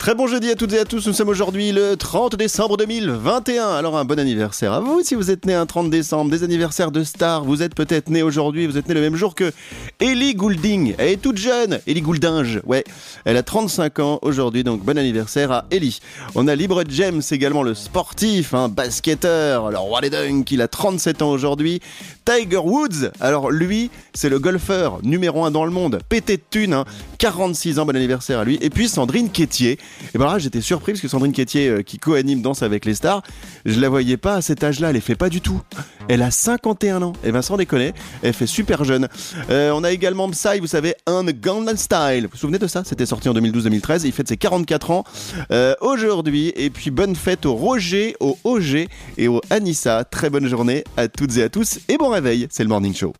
Très bon jeudi à toutes et à tous, nous sommes aujourd'hui le 30 décembre 2021. Alors un bon anniversaire à vous si vous êtes né un 30 décembre, des anniversaires de stars, vous êtes peut-être né aujourd'hui, vous êtes né le même jour que Ellie Goulding. Elle est toute jeune, Ellie Gouldinge, ouais. Elle a 35 ans aujourd'hui, donc bon anniversaire à Ellie. On a LeBron James également, le sportif, basketteur, le roi des dunks, il a 37 ans aujourd'hui. Tiger Woods, alors lui, c'est le golfeur numéro 1 dans le monde, pété de thunes, 46 ans, bon anniversaire à lui. Et puis Sandrine Quétier. Et ben là, j'étais surpris parce que Sandrine Quétier, qui co-anime Danse avec les stars, je la voyais pas à cet âge-là, elle les fait pas du tout. Elle a 51 ans. Et ben sans déconner, elle fait super jeune. On a également Psy, vous savez, un Gangnam Style. Vous vous souvenez de ça? C'était sorti en 2012-2013. Il fête ses 44 ans aujourd'hui. Et puis bonne fête au Roger, au OG et au Anissa. Très bonne journée à toutes et à tous. Et bon réveil, c'est le Morning Show.